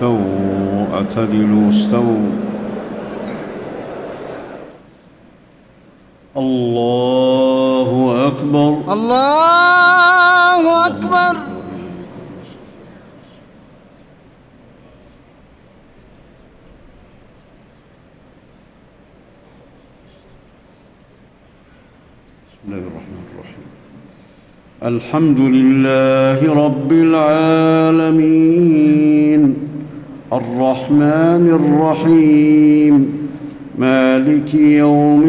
استووا اعتدلوا استووا. الله أكبر الله أكبر. بسم الله الرحمن الرحيم. الحمد لله رب العالمين الرحمن الرحيم مالك يوم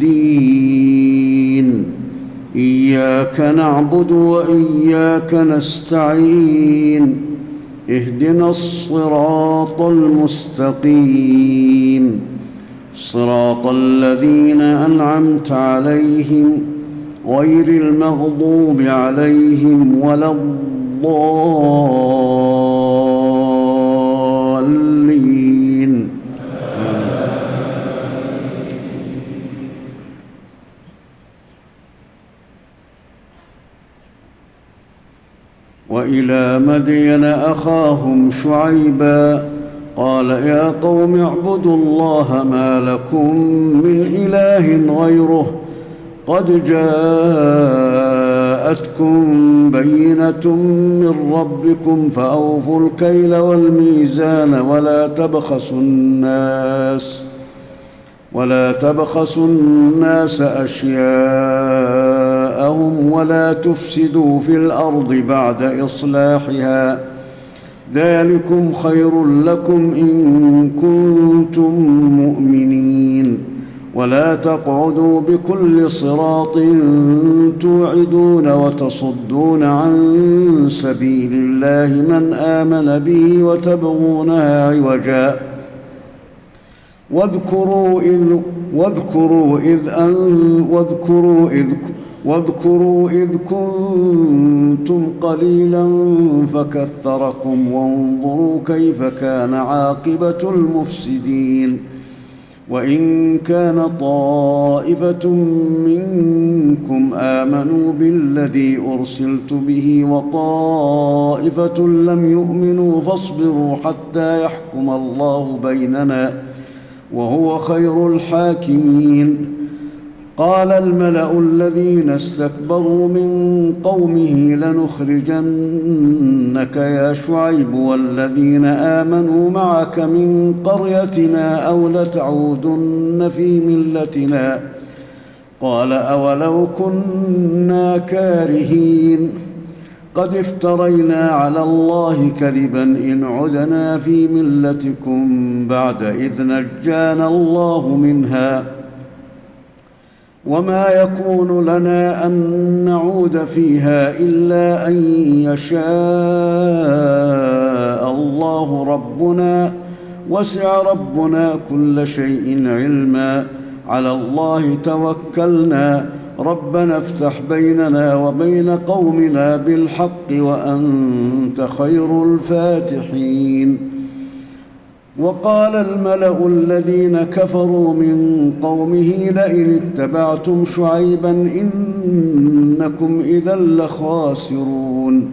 الدين. إياك نعبد وإياك نستعين. اهدنا الصراط المستقيم صراط الذين أنعمت عليهم غير المغضوب عليهم ولا الضالين. وإلى مدين أخاهم شعيبا قال يا قوم اعبدوا الله ما لكم من إله غيره قد جاءتكم بينة من ربكم فأوفوا الكيل والميزان ولا تبخسوا الناس أشياءهم ولا تفسدوا في الأرض بعد إصلاحها ذلكم خير لكم إن كنتم مؤمنين. ولا تقعدوا بكل صراط توعدون وتصدون عن سبيل الله من آمن به وتبغونها عوجا واذكروا إذ كنتم قليلا فكثركم وانظروا كيف كان عاقبة المفسدين. وإن كان طائفة منكم آمنوا بالذي أرسلت به وطائفة لم يؤمنوا فاصبروا حتى يحكم الله بيننا وهو خير الحاكمين. قال الملأ الذين استكبروا من قومه لنخرجنك يا شعيب والذين آمنوا معك من قريتنا أو لتعودن في ملتنا. قال أولو كنا كارهين قد افترينا على الله كذبا إن عدنا في ملتكم بعد إذ نجانا الله منها وما يكون لنا أن نعود فيها إلا أن يشاء الله ربنا وسع ربنا كل شيء علما على الله توكلنا ربنا افتح بيننا وبين قومنا بالحق وأنت خير الفاتحين. وقال الملأ الذين كفروا من قومه لئن اتبعتم شعيبا إنكم إذا لخاسرون.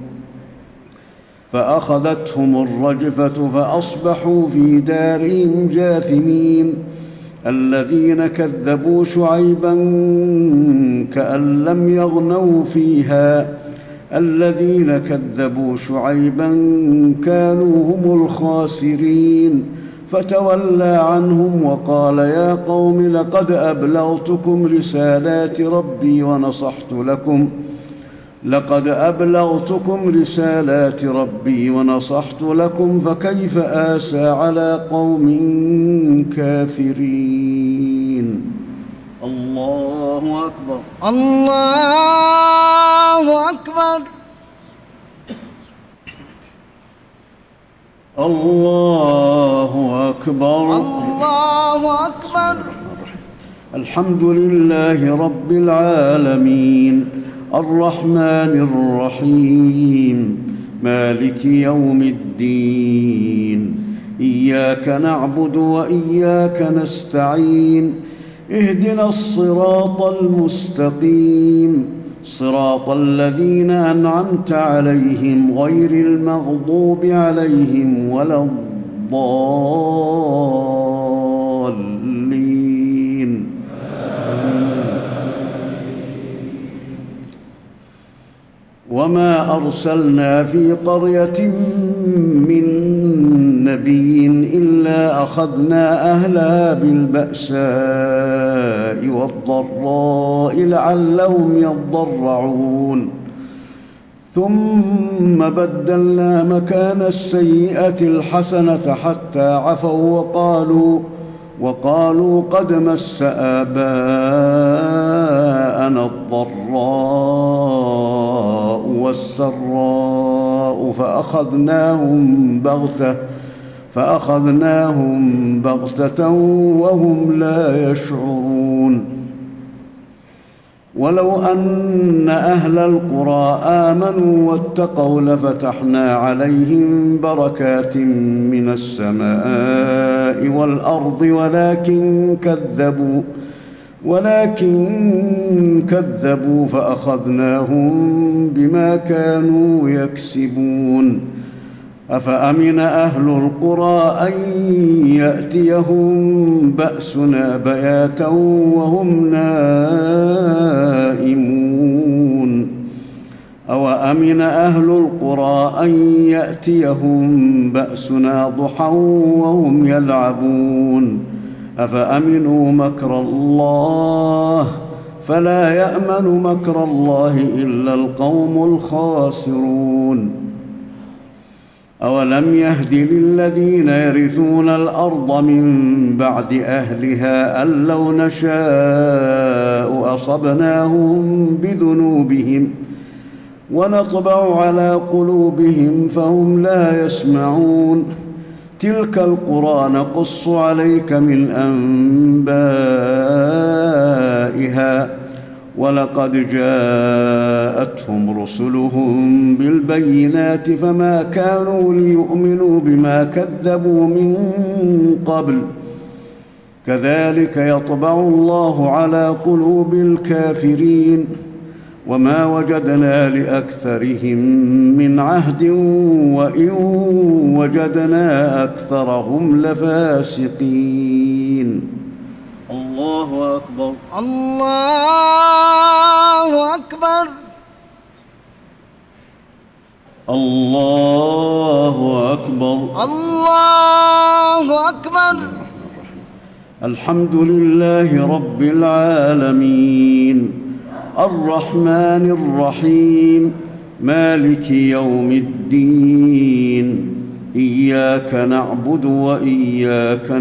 فأخذتهم الرجفة فأصبحوا في دارهم جاثمين. الذين كذبوا شعيبا كأن لم يغنوا فيها الذين كذبوا شعيبا كانوا هم الخاسرين. فتولى عنهم وقال يا قوم لقد أبلغتكم رسالات ربي ونصحت لكم فكيف آسى على قوم كافرين. الله أكبر الله أكبر الله أكبر الله أكبر. الحمد لله رب العالمين الرحمن الرحيم مالك يوم الدين. إياك نعبد وإياك نستعين. اهدنا الصراط المستقيم صراط الذين أنعمت عليهم غير المغضوب عليهم ولا الضالين. وما أرسلنا في قرية من نبي إلا أخذنا أهلها بالبأساء والضراء لعلهم يضرعون ثم بدلنا مكان السيئة الحسنة حتى عفوا وقالوا قد مس آباءنا الضراء والسراء فأخذناهم بغتة وهم لا يشعرون. ولو أن أهل القرى آمنوا واتقوا لفتحنا عليهم بركات من السماء والأرض ولكن كذبوا فأخذناهم بما كانوا يكسبون. أفأمن أهل القرى أن يأتيهم بأسنا بياتا وهم نائمون أوأمن أهل القرى أن يأتيهم بأسنا ضحى وهم يلعبون أفأمنوا مكر الله فلا يأمن مكر الله إلا القوم الخاسرون. أولم يهد للذين يرثون الأرض من بعد أهلها أن لو نشاء أصبناهم بذنوبهم ونطبع على قلوبهم فهم لا يسمعون. تلك القرى نقص عليك من أنبائها ولقد جاءتهم رسلهم بالبينات فما كانوا ليؤمنوا بما كذبوا من قبل كذلك يطبع الله على قلوب الكافرين وما وجدنا لأكثرهم من عهد وإن وجدنا أكثرهم لفاسقين. الله أكبر. الله أكبر. الله أكبر. الله أكبر. الحمد لله رب العالمين الرحمن الرحيم مالك يوم الدين إياك نعبد وإياك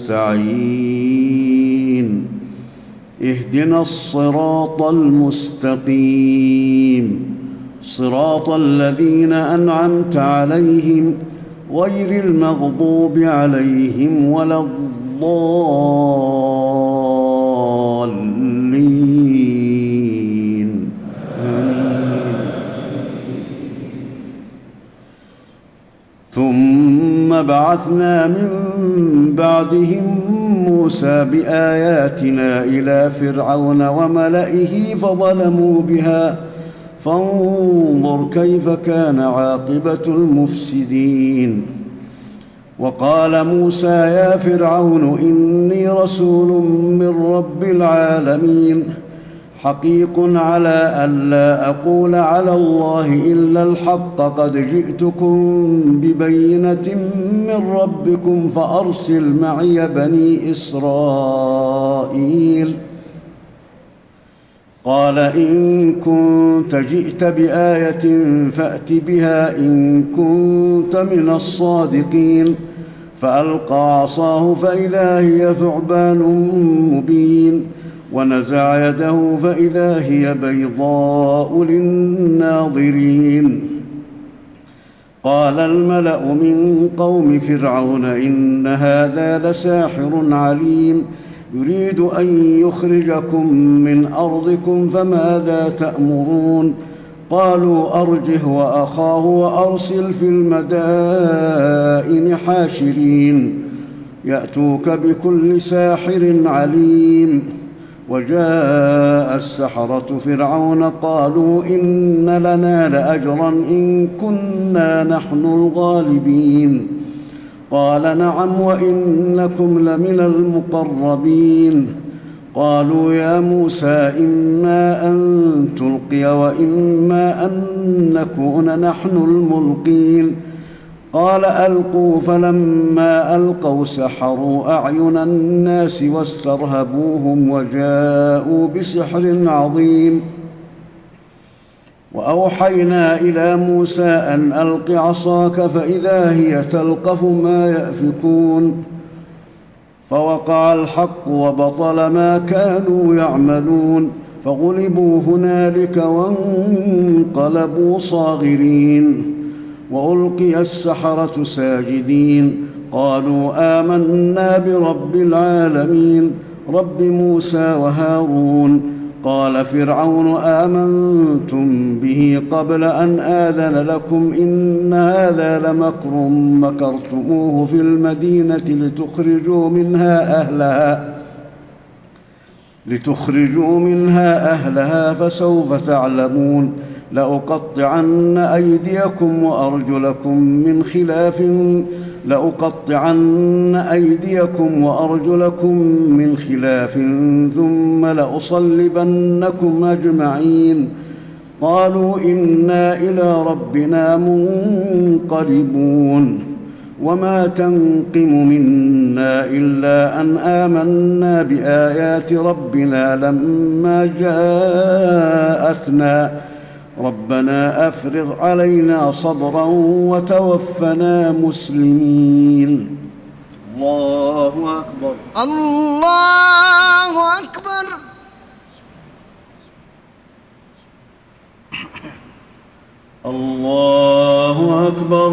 نستعين اهدنا الصراط المستقيم صراط الذين أنعمت عليهم غير المغضوب عليهم ولا الضالين. ثم بعثنا من بعدهم موسى بآياتنا إلى فرعون وملئه فظلموا بها فانظر كيف كان عاقبة المفسدين. وقال موسى يا فرعون إني رسول من رب العالمين حقيق على ألا أقول على الله إلا الحق قد جئتكم ببينة من ربكم فأرسل معي بني إسرائيل. قال إن كنت جئت بآية فأت بها إن كنت من الصادقين. فألقى عصاه فإذا هي ثعبان مبين ونزع يده فإذا هي بيضاء للناظرين. قال الملأ من قوم فرعون إن هذا لساحر عليم يريد أن يخرجكم من أرضكم فماذا تأمرون. قالوا أرجه وأخاه وأرسل في المدائن حاشرين يأتوك بكل ساحر عليم. وجاء السحرة فرعون قالوا إن لنا لأجرا إن كنا نحن الغالبين. قال نعم وإنكم لمن المقربين. قالوا يا موسى إما أن تلقي وإما أن نكون نحن الملقين. قال ألقوا. فلما ألقوا سحروا أعين الناس واسترهبوهم وجاءوا بسحر عظيم. وأوحينا إلى موسى أن ألق عصاك فإذا هي تلقف ما يأفكون. فوقع الحق وبطل ما كانوا يعملون فغلبوا هنالك وانقلبوا صاغرين. وألقي السحرة ساجدين قالوا آمنا برب العالمين رب موسى وهارون. قال فرعون آمنتم به قبل أن آذن لكم إن هذا لمكر مكرتموه في المدينة لتخرجوا منها أهلها فسوف تعلمون. لأقطعن أيديكم وأرجلكم من خلاف ثم لأصلبنكم أجمعين. قالوا إنا إلى ربنا منقلبون. وما تنقم منا إلا أن آمنا بآيات ربنا لما جاءتنا ربنا أفرغ علينا صبرا وتوفنا مسلمين. الله أكبر. الله أكبر. الله أكبر.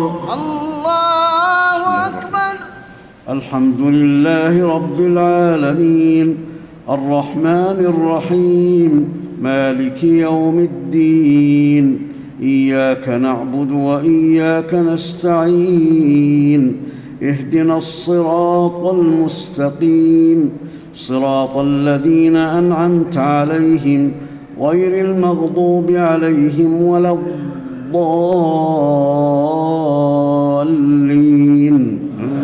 الله أكبر. الحمد لله رب العالمين الرحمن الرحيم مالك يوم الدين. إياك نعبد وإياك نستعين. اهدنا الصراط المستقيم صراط الذين أنعمت عليهم غير المغضوب عليهم ولا الضالين.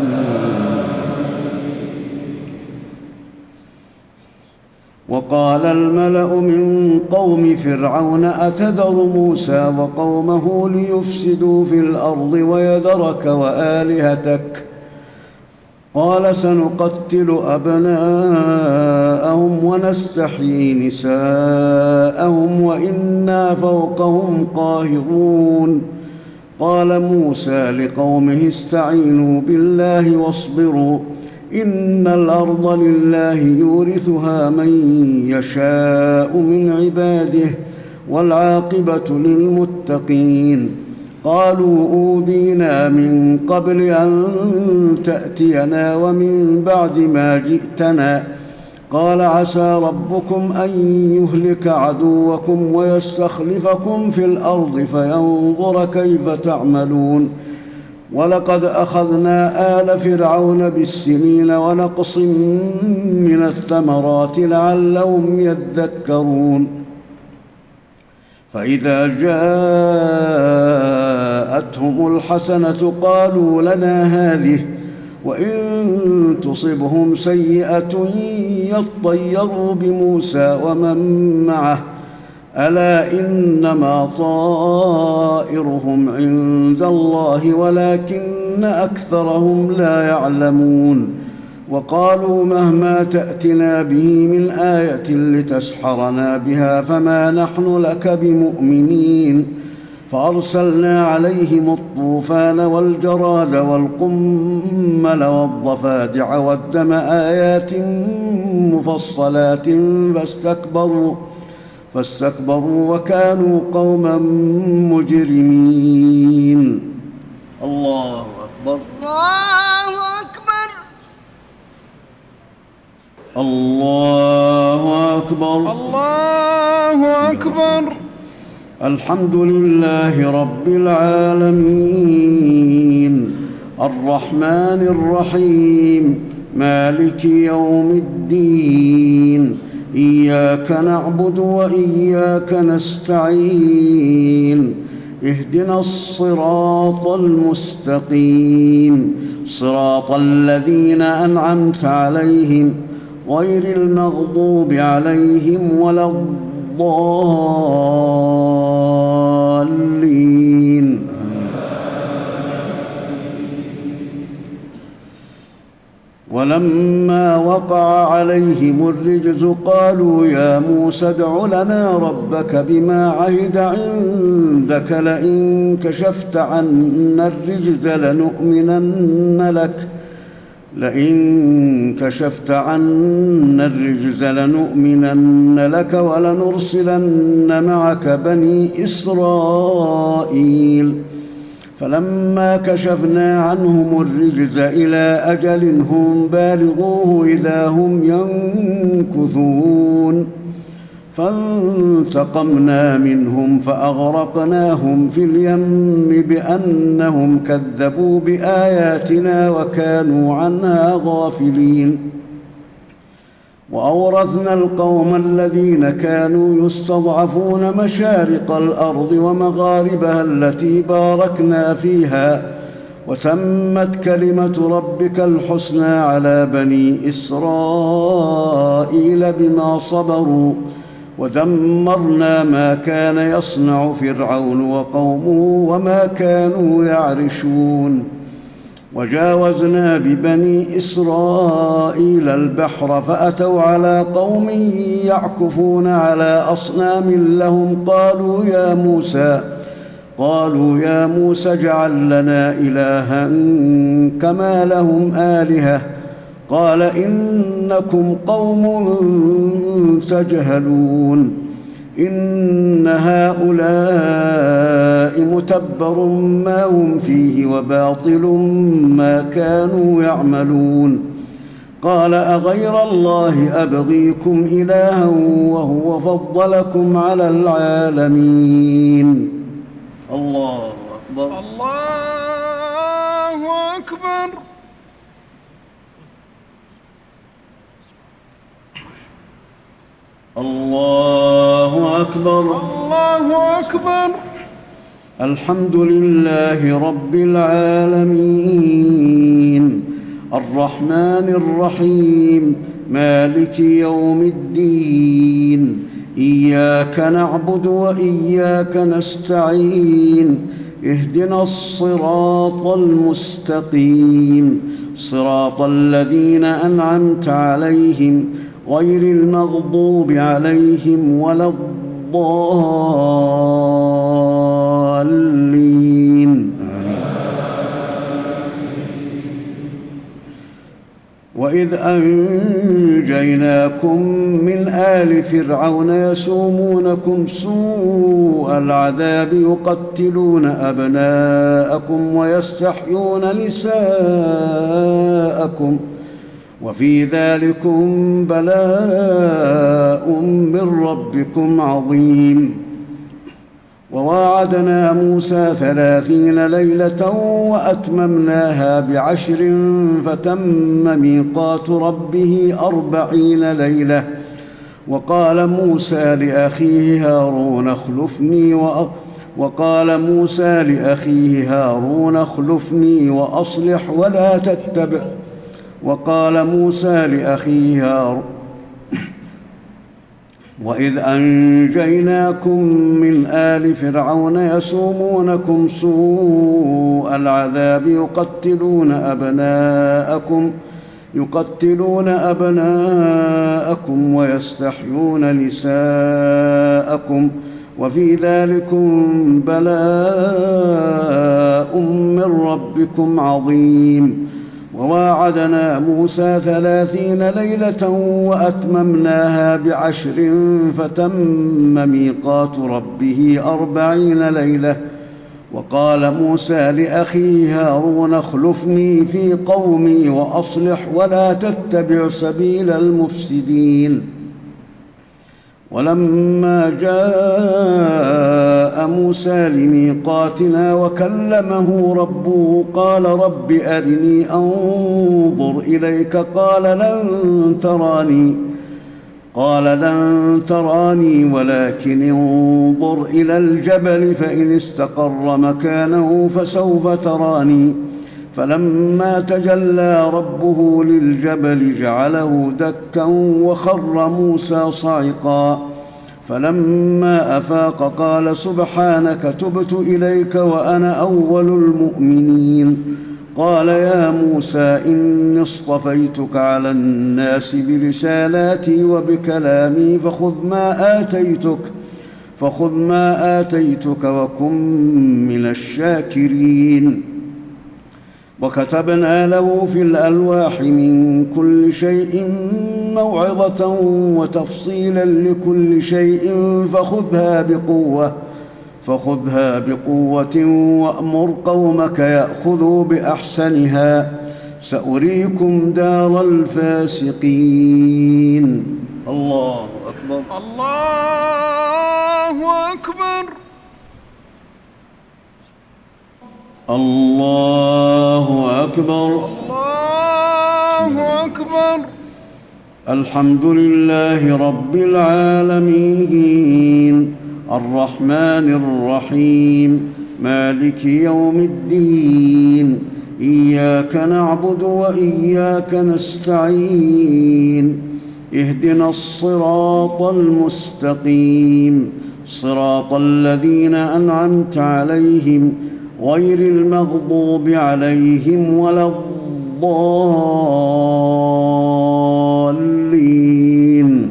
وقال الملأ من قوم فرعون أتذر موسى وقومه ليفسدوا في الأرض ويذرك وآلهتك. قال سنقتل أبناءهم ونستحيي نساءهم وإنا فوقهم قاهرون. قال موسى لقومه استعينوا بالله واصبروا إن الأرض لله يورثها من يشاء من عباده والعاقبة للمتقين. قالوا أوذينا من قبل أن تأتينا ومن بعد ما جئتنا. قال عسى ربكم أن يهلك عدوكم ويستخلفكم في الأرض فينظر كيف تعملون. ولقد أخذنا آل فرعون بالسنين ونقص من الثمرات لعلهم يذكرون. فإذا جاءتهم الحسنة قالوا لنا هذه وإن تصبهم سيئة يطيروا بموسى ومن معه ألا إنما طائرهم عند الله ولكن أكثرهم لا يعلمون. وقالوا مهما تأتنا به من آية لتسحرنا بها فما نحن لك بمؤمنين. فأرسلنا عليهم الطوفان والجراد والقمل والضفادع والدم آيات مفصلات فاستكبروا وكانوا قوما مجرمين. الله أكبر. الله أكبر. الله أكبر. الله أكبر. الحمد لله رب العالمين الرحمن الرحيم مالك يوم الدين. إياك نعبد وإياك نستعين. اهدنا الصراط المستقيم صراط الذين أنعمت عليهم غير المغضوب عليهم ولا الضالين. ولما وقع عليهم الرجز قالوا يا موسى ادع لنا ربك بما عهد عندك لئن كشفت عنا الرجز لنؤمنن لك ولنرسلن معك بني إسرائيل. فلما كشفنا عنهم الرجز إلى أجل هم بالغوه إذا هم ينكثون فانتقمنا منهم فأغرقناهم في اليم بأنهم كذبوا بآياتنا وكانوا عنها غافلين. وأورثنا القوم الذين كانوا يستضعفون مشارق الأرض ومغاربها التي باركنا فيها وتمت كلمة ربك الحسنى على بني إسرائيل بما صبروا ودمرنا ما كان يصنع فرعون وقومه وما كانوا يعرشون. وجاوزنا ببني إسرائيل البحر فأتوا على قوم يعكفون على أصنام لهم قالوا يا موسى اجعل لنا إلها كما لهم آلهة قال إنكم قوم تجهلون إن هؤلاء متبر ما هم فيه وباطل ما كانوا يعملون. قال أغير الله أبغيكم إلها وهو فضلكم على العالمين. الله أكبر. الله أكبر. الله أكبر. الله أكبر. الحمد لله رب العالمين الرحمن الرحيم مالك يوم الدين إياك نعبد وإياك نستعين اهدنا الصراط المستقيم صراط الذين أنعمت عليهم غير المغضوب عليهم ولا الضالين. وإذ أنجيناكم من آل فرعون يسومونكم سوء العذاب يقتلون أبناءكم ويستحيون نساءكم وفي ذلكم بلاء من ربكم عظيم. وواعدنا موسى 30 ليلة وأتممناها ب10 فتم ميقات ربه 40 ليلة. وقال موسى لأخيه هارون اخلفني وأصلح ولا تتبع وإذ أنجيناكم من آل فرعون يسومونكم سوء العذاب يقتلون أبناءكم ويستحيون نساءكم وفي ذلكم بلاء من ربكم عظيم. وواعدنا موسى 30 ليلة وأتممناها ب10 فتم ميقات ربه 40 ليلة. وقال موسى لأخيه هارون اخلفني في قومي وأصلح ولا تتبع سبيل المفسدين. ولما جاء موسى لميقاتنا وكلمه ربه قال رب أرني أنظر إليك قال لن تراني ولكن انظر إلى الجبل فإن استقر مكانه فسوف تراني فلما تجلى ربه للجبل جعله دكا وخر موسى صعقا فلما أفاق قال سبحانك تبت إليك وأنا أول المؤمنين قال يا موسى إني اصطفيتك على الناس برسالاتي وبكلامي فخذ ما آتيتك وكن من الشاكرين وكتبنا له في الألواح من كل شيء موعظة وتفصيلا لكل شيء فخذها بقوة وأمر قومك يأخذوا بأحسنها سأريكم دار الفاسقين. الله أكبر. الله أكبر. الله أكبر. الله أكبر. الحمد لله رب العالمين الرحمن الرحيم مالك يوم الدين إياك نعبد وإياك نستعين اهدنا الصراط المستقيم صراط الذين أنعمت عليهم غير المغضوب عليهم ولا الضالين.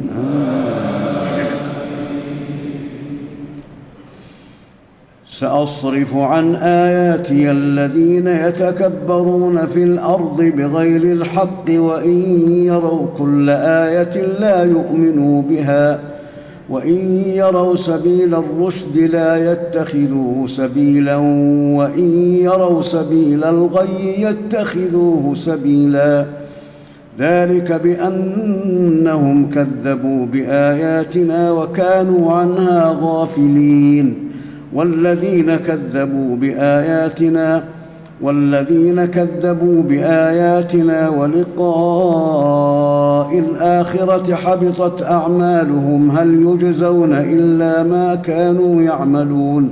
سأصرف عن آياتي الذين يتكبرون في الأرض بغير الحق وإن يروا كل آية لا يؤمنوا بها وإن يروا سبيل الرشد لا يتخذوه سبيلا وإن يروا سبيل الغي يتخذوه سبيلا ذلك بأنهم كذبوا بآياتنا وكانوا عنها غافلين والذين كذبوا بآياتنا ولقاء الآخرة حبطت أعمالهم هل يجزون إلا ما كانوا يعملون.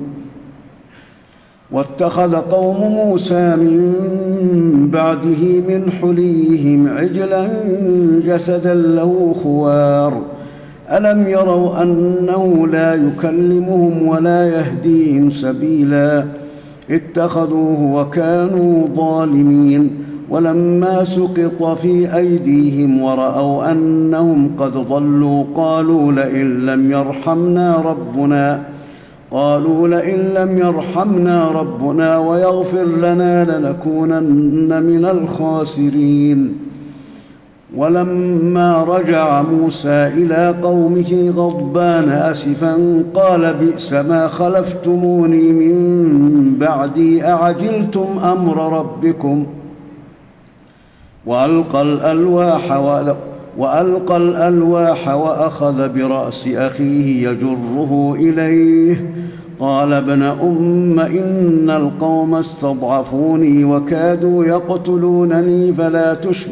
واتخذ قوم موسى من بعده من حليهم عجلا جسدا له خوار ألم يروا أنه لا يكلمهم ولا يهديهم سبيلا اتخذوه وكانوا ظالمين ولما سقط في أيديهم ورأوا أنهم قد ضلوا قالوا لئن لم يرحمنا ربنا ويغفر لنا لنكونن من الخاسرين. ولما رجع موسى إلى قومه غضبان أسفا قال بئس ما خلفتموني من بعدي أعجلتم أمر ربكم وألقى الألواح وأخذ برأس أخيه يجره إليه قال ابن أم إن القوم استضعفوني وكادوا يقتلونني فلا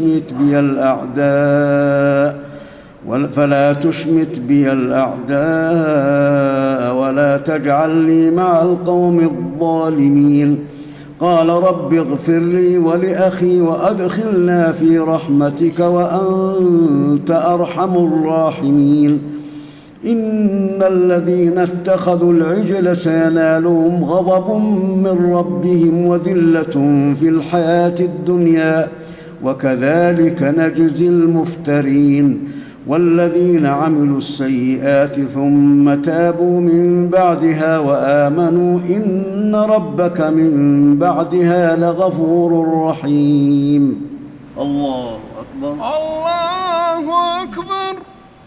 تشمت بي الأعداء ولا تجعلني مع القوم الظالمين. قال رب اغفر لي ولأخي وأدخلنا في رحمتك وأنت أرحم الراحمين. إن الذين اتخذوا العجل سينالهم غضب من ربهم وذلة في الحياة الدنيا وكذلك نجزي المفترين. والذين عملوا السيئات ثم تابوا من بعدها وآمنوا إن ربك من بعدها لغفور رحيم. الله أكبر. الله أكبر.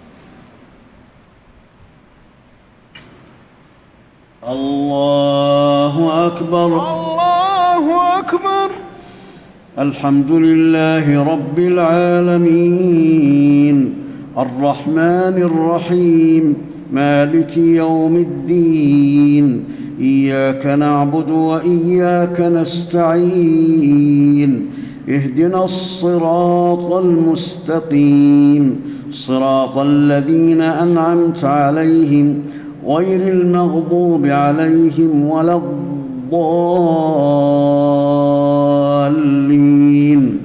الله أكبر. الله أكبر. الحمد لله رب العالمين الرحمن الرحيم مالك يوم الدين إياك نعبد وإياك نستعين اهدنا الصراط المستقيم صراط الذين أنعمت عليهم غير المغضوب عليهم ولا الضالين. الضالين.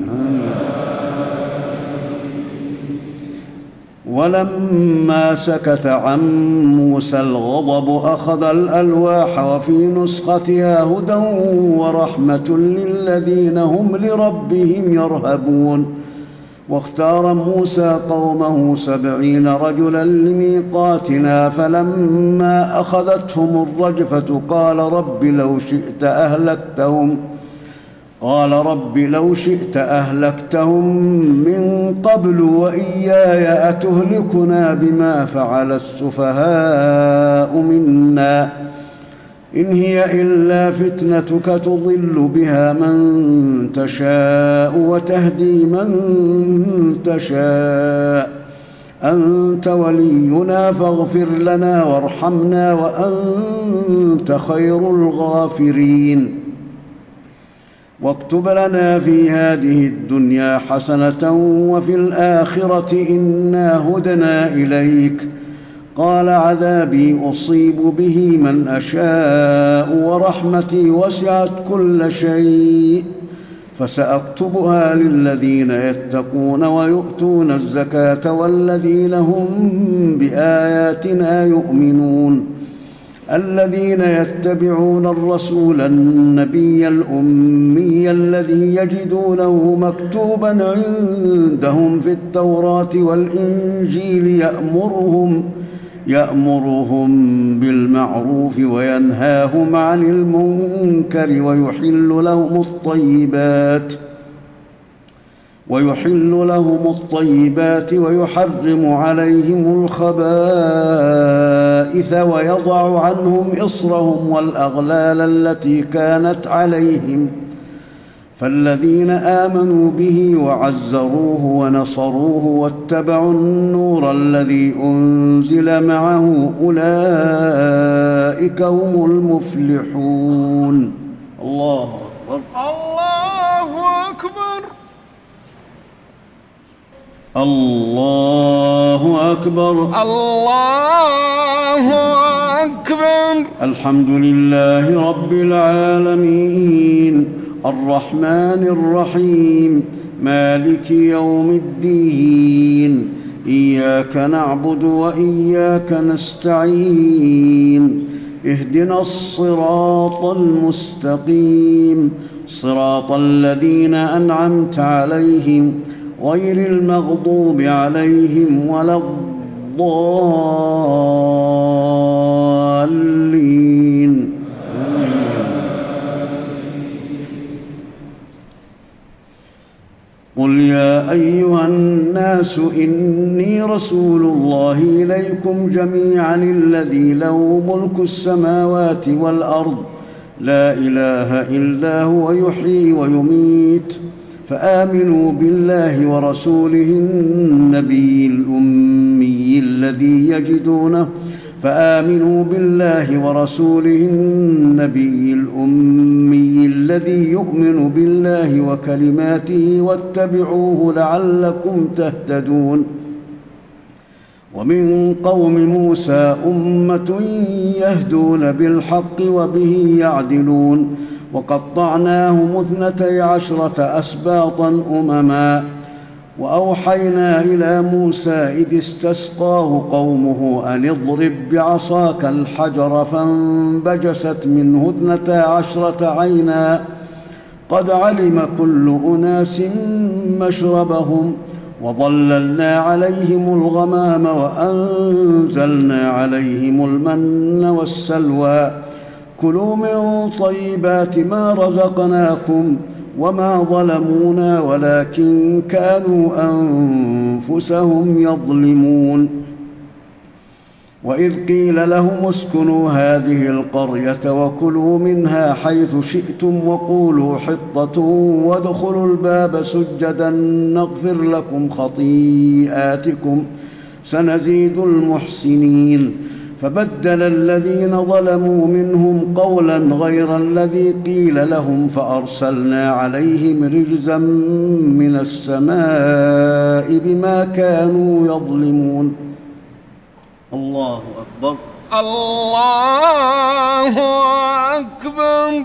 ولما سكت عن موسى الغضب أخذ الألواح وفي نسختها هدى ورحمة للذين هم لربهم يرهبون. واختار موسى قومه 70 رجلا لميقاتنا فلما أخذتهم الرجفة قال رب لو شئت أهلكتهم من قبل وإياي أتهلكنا بما فعل السفهاء منا إن هي إلا فتنتك تضل بها من تشاء وتهدي من تشاء أنت ولينا فاغفر لنا وارحمنا وأنت خير الغافرين. واكتب لنا في هذه الدنيا حسنة وفي الآخرة إنا هدنا إليك. قال عذابي أصيب به من أشاء ورحمتي وسعت كل شيء فسأكتبها للذين يتقون ويؤتون الزكاة والذين هم بآياتنا يؤمنون الذين يتبعون الرسول النبي الأمي الذي يجدونه مكتوبا عندهم في التوراة والإنجيل يأمرهم بالمعروف وينهاهم عن المنكر ويحل لهم الطيبات ويحرم عليهم الخبائث ويضع عنهم إصرهم والأغلال التي كانت عليهم. فالذين آمنوا به وعزروه ونصروه واتبعوا النور الذي أنزل معه أولئك هم المفلحون. الله أكبر. الله أكبر. الله أكبر. الله أكبر. الحمد لله رب العالمين الرحمن الرحيم مالك يوم الدين إياك نعبد وإياك نستعين اهدنا الصراط المستقيم صراط الذين أنعمت عليهم غير المغضوب عليهم ولا الضالين. قل يا أيها الناس إني رسول الله إليكم جميعا الذي له ملك السماوات والأرض لا إله إلا هو يحيي ويميت فآمنوا بالله ورسوله النبي الأمي الذي يؤمن بالله وكلماته واتبعوه لعلكم تهتدون. ومن قوم موسى أمة يهدون بالحق وبه يعدلون وقطعناهم 12 أسباطا أمما وأوحينا إلى موسى إذ استسقاه قومه أن اضرب بعصاك الحجر فانبجست منه 12 عينا قد علم كل أناس مشربهم وظللنا عليهم الغمام وأنزلنا عليهم المن والسلوى كلوا من طيبات ما رزقناكم وما ظلمونا ولكن كانوا أنفسهم يظلمون. وإذ قيل لهم اسكنوا هذه القرية وكلوا منها حيث شئتم وقولوا حطة وادخلوا الباب سجدا نغفر لكم خطيئاتكم سنزيد المحسنين. فبدل الذين ظلموا منهم قولا غير الذي قيل لهم فأرسلنا عليهم رجزا من السماء بما كانوا يظلمون. الله أكبر. الله أكبر.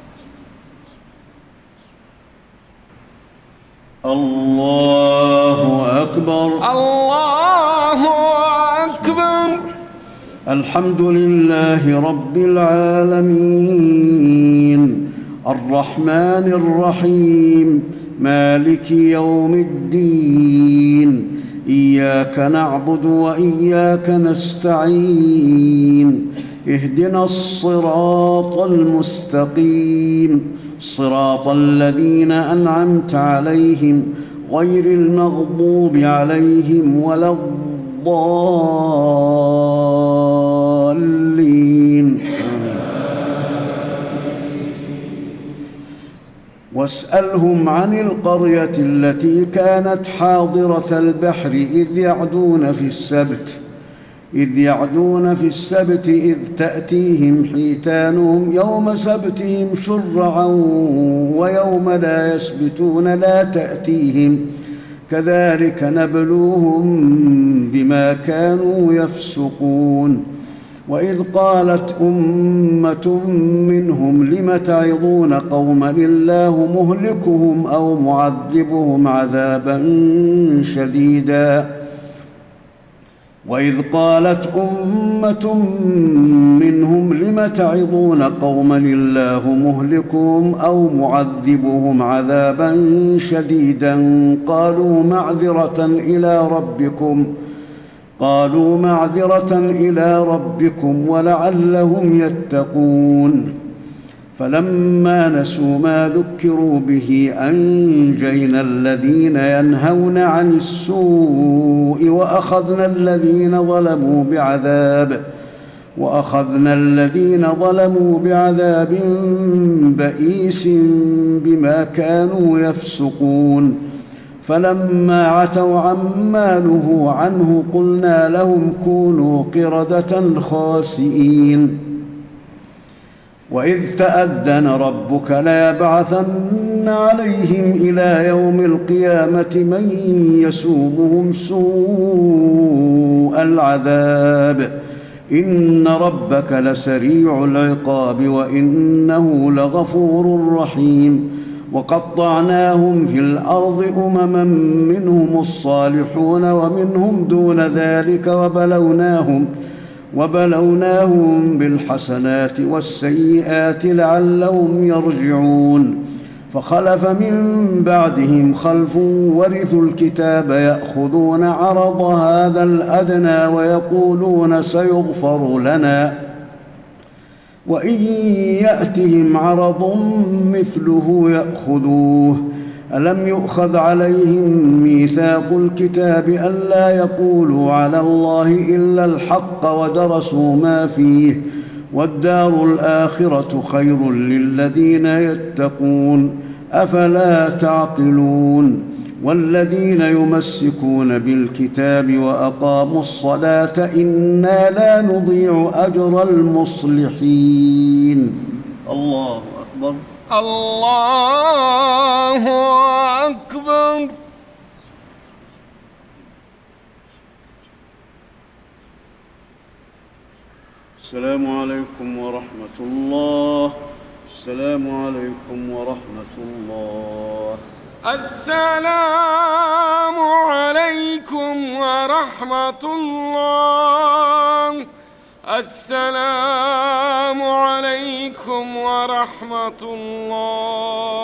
الله أكبر. الله أكبر. الحمد لله رب العالمين الرحمن الرحيم مالك يوم الدين إياك نعبد وإياك نستعين اهدنا الصراط المستقيم صراط الذين أنعمت عليهم غير المغضوب عليهم ولا الضالين. واسألهم عن القرية التي كانت حاضرة البحر إذ يعدون في السبت إذ تأتيهم حيتانهم يوم سبتهم شرعا ويوم لا يسبتون لا تأتيهم كذلك نبلوهم بما كانوا يفسقون. وإذ قالت أمة منهم لم تعظون قوما الله مهلكهم أو معذبهم عذابا شديدا وإذ قالت أمة منهم لم تعظون قوما الله مهلكهم أو معذبهم عذابا شديدا قالوا معذرة إلى ربكم ولعلهم يتقون. فلما نسوا ما ذكروا به أنجينا الذين ينهون عن السوء وأخذنا الذين ظلموا بعذاب بئيس بما كانوا يفسقون. فلما عتوا عما نهوا عنه قلنا لهم كونوا قردة خاسئين. وإذ تأذن ربك ليبعثن عليهم إلى يوم القيامة من يسومهم سوء العذاب إن ربك لسريع العقاب وإنه لغفور رحيم. وقطعناهم في الأرض أمما منهم الصالحون ومنهم دون ذلك وبلوناهم بالحسنات والسيئات لعلهم يرجعون. فخلف من بعدهم خلف ورثوا الكتاب يأخذون عرض هذا الأدنى ويقولون سيغفر لنا وإن يأتهم عرض مثله يأخذوه. ألم يؤخذ عليهم ميثاق الكتاب ألا يقولوا على الله إلا الحق ودرسوا ما فيه والدار الآخرة خير للذين يتقون أفلا تعقلون. والذين يمسكون بالكتاب وأقاموا الصلاة إنا لا نضيع أجر المصلحين. الله أكبر. الله أكبر. السلام عليكم ورحمة الله. السلام عليكم ورحمة الله. السلام عليكم ورحمة الله. السلام عليكم ورحمة الله.